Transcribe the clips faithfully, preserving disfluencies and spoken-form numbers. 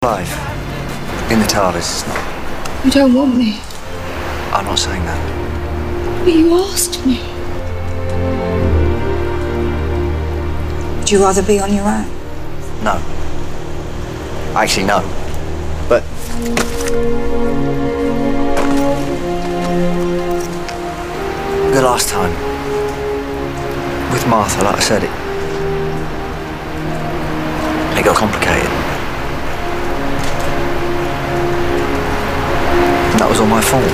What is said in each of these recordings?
Alive. In the TARDIS, it's not. You don't want me. I'm not saying that. But you asked me. Would you rather be on your own? No. Actually, no. But... the last time, with Martha, like I said, it... it got complicated. And that was all my fault.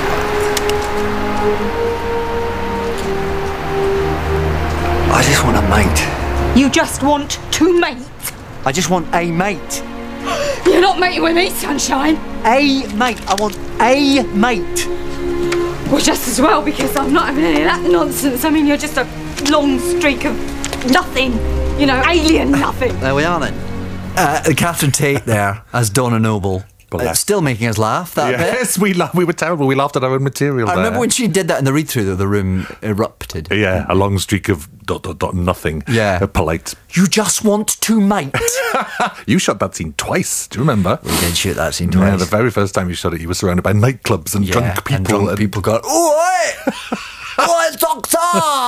I just want a mate. You just want to mate? I just want a mate. You're not mating with me, sunshine. A mate. I want a mate. Well, just as well, because I'm not having any of that nonsense. I mean, you're just a long streak of nothing. You know, alien nothing. There we are then. Uh, Catherine Tate there as Donna Noble. Uh, still making us laugh, that bit. Yes, we, la- we were terrible. We laughed at our own material I there. remember when she did that in the read-through, though, the room erupted. Yeah, a long streak of dot, dot, dot, nothing. Yeah. A polite. You just want to mate. You shot that scene twice, do you remember? We did shoot that scene twice. Yeah, the very first time you shot it, you were surrounded by nightclubs and yeah, drunk people. And drunk and people going, oi! Oi, doctor!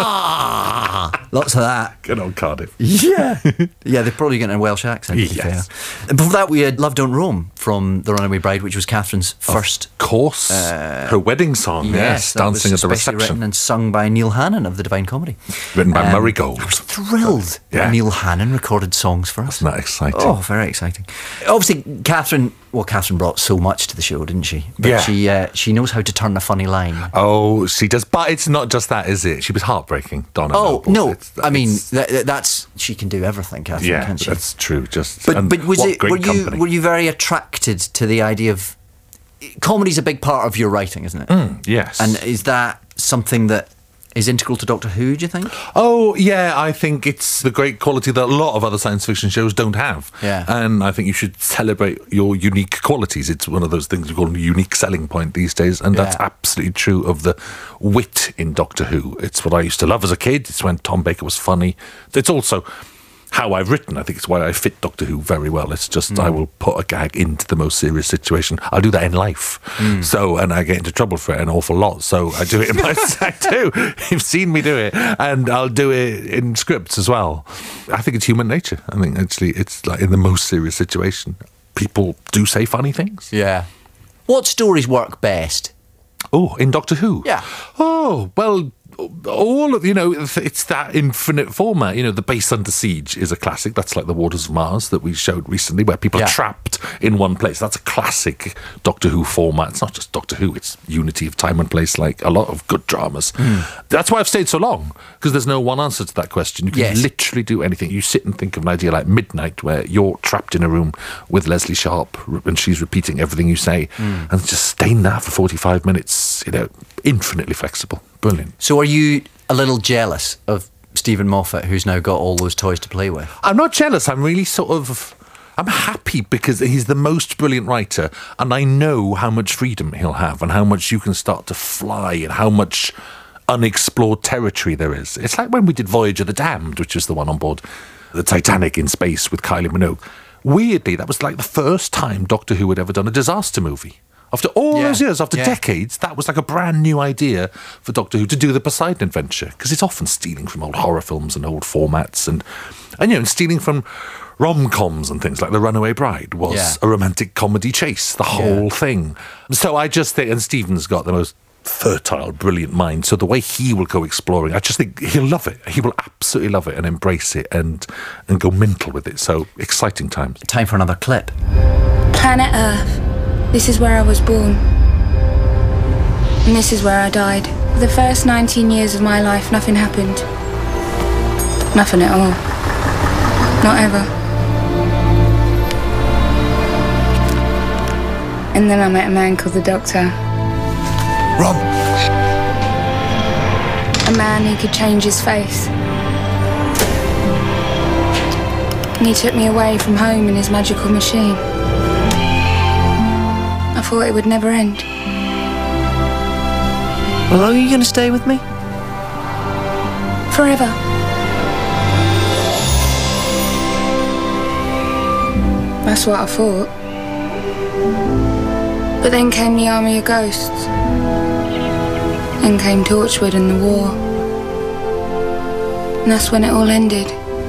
Lots of that. Good old Cardiff. Yeah. Yeah, they're probably getting a Welsh accent, to be Yes. fair. And before that, we had Love Don't Roam from The Runaway Bride, which was Catherine's first. Of course. Uh, Her wedding song, yes. yes that dancing was at the especially reception. Written and sung by Neil Hannon of the Divine Comedy. Written by um, Murray Gold. I was thrilled yeah. that Neil Hannon recorded songs for us. Isn't that exciting? Oh, very exciting. Obviously, Catherine, well, Catherine brought so much to the show, didn't she? But yeah. she, uh, she knows how to turn a funny line. Oh, she does. But it's not just that, is it? She was heartbreaking, Donna Oh, Noble. no. It's, I mean, that, that's... She can do everything, Catherine, yeah, can't she? that's true. Just But, and but was what it... great Were you, company. were you very attracted to the idea of... Comedy's a big part of your writing, isn't it? Mm, yes. And is that something that is integral to Doctor Who, do you think? Oh, yeah, I think it's the great quality that a lot of other science fiction shows don't have. Yeah. And I think you should celebrate your unique qualities. It's one of those things you call a unique selling point these days, and that's Yeah. absolutely true of the wit in Doctor Who. It's what I used to love as a kid. It's when Tom Baker was funny. It's also how I've written. I think it's why I fit Doctor Who very well. It's just mm. I will put a gag into the most serious situation. I'll do that in life. Mm. So, and I get into trouble for it an awful lot. So I do it in my I do. You've seen me do it, and I'll do it in scripts as well. I think it's human nature. I think actually it's like in the most serious situation, people do say funny things. Yeah. What stories work best? Oh, in Doctor Who? Yeah. Oh, well, all of, you know, it's that infinite format. You know, The Base Under Siege is a classic. That's like The Waters of Mars that we showed recently, where people Yeah. are trapped in one place. That's a classic Doctor Who format. It's not just Doctor Who, it's unity of time and place, like a lot of good dramas. Mm. That's why I've stayed so long, because there's no one answer to that question. You can Yes. literally do anything. You sit and think of an idea like Midnight, where you're trapped in a room with Leslie Sharp, and she's repeating everything you say, mm. and just stay in that for forty-five minutes, you know, infinitely flexible. Brilliant. So are you a little jealous of Stephen Moffat, who's now got all those toys to play with? I'm not jealous. I'm really sort of... I'm happy because he's the most brilliant writer, and I know how much freedom he'll have and how much you can start to fly and how much unexplored territory there is. It's like when we did Voyage of the Damned, which was the one on board the Titanic in space with Kylie Minogue. Weirdly, that was like the first time Doctor Who had ever done a disaster movie. After all Yeah. those years, after Yeah. decades, that was like a brand new idea for Doctor Who to do the Poseidon Adventure, because it's often stealing from old horror films and old formats, and, and you know, stealing from rom-coms and things like The Runaway Bride was Yeah. a romantic comedy chase, the whole Yeah. thing. So I just think, and Stephen's got the most fertile, brilliant mind, so the way he will go exploring, I just think he'll love it. He will absolutely love it and embrace it and and go mental with it. So exciting times. Time for another clip. Planet Earth. This is where I was born. And this is where I died. For the first nineteen years of my life, nothing happened. Nothing at all. Not ever. And then I met a man called the Doctor. Run! A man who could change his face. And he took me away from home in his magical machine. I thought it would never end. How long are you going to stay with me? Forever. That's what I thought. But then came the Army of Ghosts. Then came Torchwood and the war. And that's when it all ended.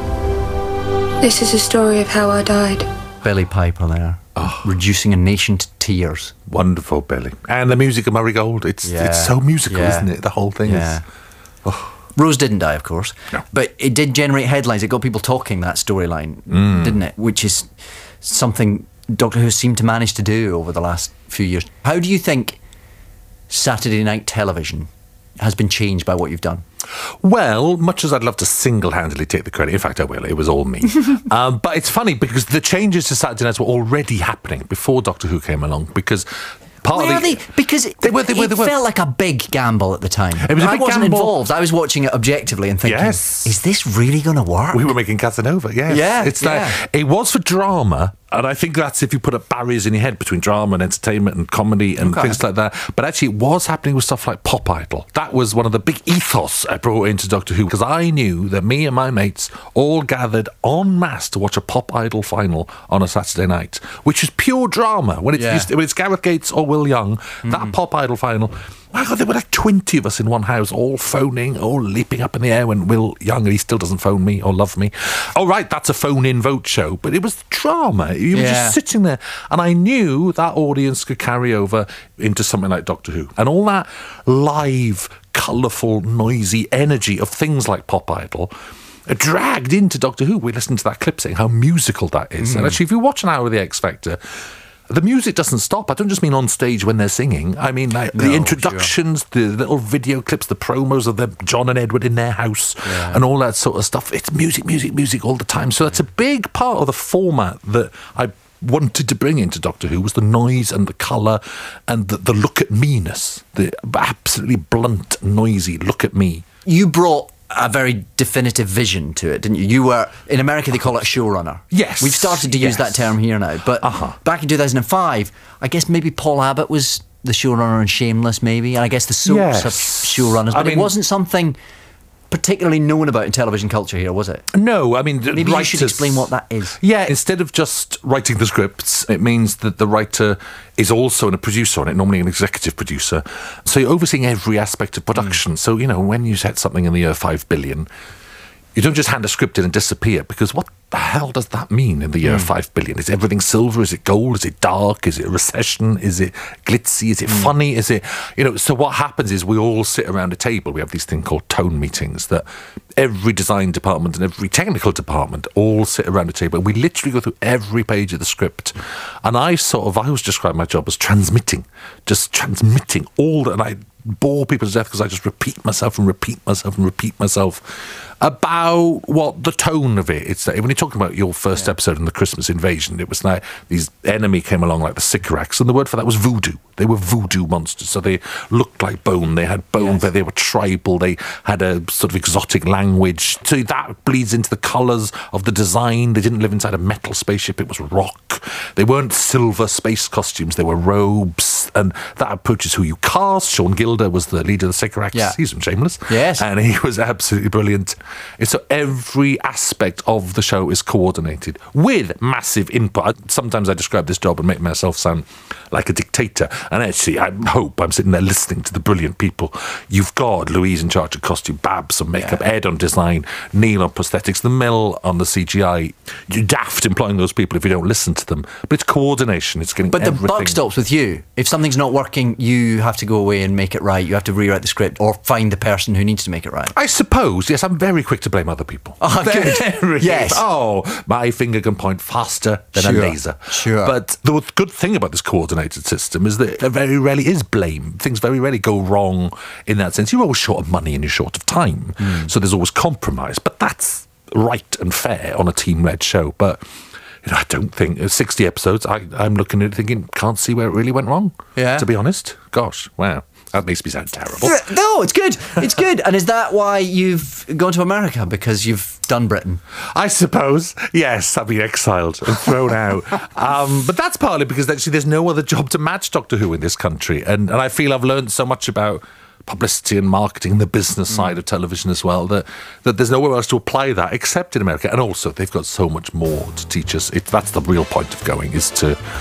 This is a story of how I died. Billy Piper there. Oh. Reducing a nation to tears. Wonderful, Billy. And the music of Murray Gold. It's yeah. it's so musical, yeah. isn't it? The whole thing yeah. is... Oh. Rose didn't die, of course. No. But it did generate headlines. It got people talking, that storyline, mm. didn't it? Which is something Doctor Who seemed to manage to do over the last few years. How do you think Saturday night television has been changed by what you've done? Well, much as I'd love to single-handedly take the credit, in fact I will, it was all me. um, but it's funny because the changes to Saturday nights were already happening before Doctor Who came along, because part were of the, they? Because it, they were, they were, they it were. felt like a big gamble at the time. It was a I big wasn't gamble. involved. I was watching it objectively and thinking, yes. is this really going to work? We were making Casanova, yes. Yeah, it's yeah. Like, it was for drama, and I think that's if you put up barriers in your head between drama and entertainment and comedy and okay. things like that. But actually it was happening with stuff like Pop Idol. That was one of the big ethos I brought into Doctor Who, because I knew that me and my mates all gathered en masse to watch a Pop Idol final on a Saturday night, which is pure drama. When it's, yeah. used, when it's Gareth Gates or Will Young, mm-hmm. that Pop Idol final... My God, there were like twenty of us in one house, all phoning, all leaping up in the air when Will Young, and he still doesn't phone me or love me. Oh, right, that's a phone-in vote show. But it was drama. You were yeah. just sitting there. And I knew that audience could carry over into something like Doctor Who. And all that live, colourful, noisy energy of things like Pop Idol dragged into Doctor Who. We listened to that clip saying how musical that is. Mm. And actually, if you watch an hour of The X Factor... the music doesn't stop. I don't just mean on stage when they're singing. I mean like no, the introductions, sure. the little video clips, the promos of the John and Edward in their house yeah. and all that sort of stuff. It's music, music, music all the time. So that's a big part of the format that I wanted to bring into Doctor Who, was the noise and the colour and the, the look at me-ness. The absolutely blunt, noisy look at me. You brought a very definitive vision to it, didn't you? You were, in America they call it a showrunner. Yes. We've started to yes. use that term here now. But uh-huh. back in two thousand five, I guess maybe Paul Abbott was the showrunner in Shameless, maybe. And I guess the soaps yes. have showrunners. But I mean, it wasn't something particularly known about in television culture here, was it? No, I mean... Maybe writers, you should explain what that is. Yeah, instead of just writing the scripts, it means that the writer is also a producer on it, normally an executive producer. So you're overseeing every aspect of production. Mm. So, you know, when you set something in the year five billion, you don't just hand a script in and disappear, because what the hell does that mean in the year mm. five billion? Is everything silver? Is it gold? Is it dark? Is it a recession? Is it glitzy? Is it mm. funny? Is it, you know, so what happens is we all sit around a table. We have these thing called tone meetings that every design department and every technical department all sit around a table. And we literally go through every page of the script. And I sort of, I always describe my job as transmitting, just transmitting all that. And I bore people to death because I just repeat myself and repeat myself and repeat myself about what the tone of it. It's when you're talking about your first yeah. episode in the Christmas Invasion, it was like these enemy came along like the Sycorax, and the word for that was voodoo. They were voodoo monsters, so they looked like bone. They had bone, yes. but they were tribal. They had a sort of exotic language. So that bleeds into the colours of the design. They didn't live inside a metal spaceship. It was rock. They weren't silver space costumes. They were robes, and that approaches who you cast. Sean Gilder was the leader of the Sycorax. Yeah. He's from Shameless. Yes. And he was absolutely brilliant. And so every aspect of the show is coordinated with massive input. Sometimes I describe this job and make myself sound like a dictator. And actually, I hope I'm sitting there listening to the brilliant people. You've got Louise in charge of costume, Babs on makeup, yeah. Ed on design, Neil on prosthetics, the Mill on the C G I. You're daft employing those people if you don't listen to them. But it's coordination. It's getting But everything. the buck stops with you. If something's not working, you have to go away and make it right. You have to rewrite the script or find the person who needs to make it right. I suppose, yes, I'm very quick to blame other people. Oh, good. Yes. Oh, my finger can point faster than sure. a laser. Sure. But the good thing about this coordinated system is that there very rarely is blame. Things very rarely go wrong in that sense. You're always short of money and you're short of time. Mm. So there's always compromise. But that's right and fair on a team-led show. But you know, I don't think, sixty episodes, I, I'm looking at it thinking, can't see where it really went wrong, yeah. to be honest. Gosh, wow. That makes me sound terrible. No, it's good. It's good. And is that why you've gone to America? Because you've done Britain? I suppose. Yes, I've been exiled and thrown out. Um, but that's partly because actually there's no other job to match Doctor Who in this country. And, and I feel I've learned so much about publicity and marketing, the business side of television as well, that, that there's nowhere else to apply that except in America. And also, they've got so much more to teach us. It, that's the real point of going, is to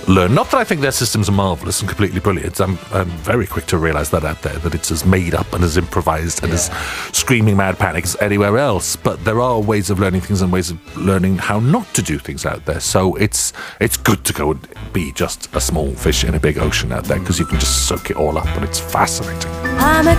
learn. Not that I think their systems are marvellous and completely brilliant. I'm, I'm very quick to realise that out there, that it's as made up and as improvised and Yeah. as screaming mad panic as anywhere else. But there are ways of learning things and ways of learning how not to do things out there. So it's it's good to go and be just a small fish in a big ocean out there, because you can just soak it all up and it's fascinating. I'm a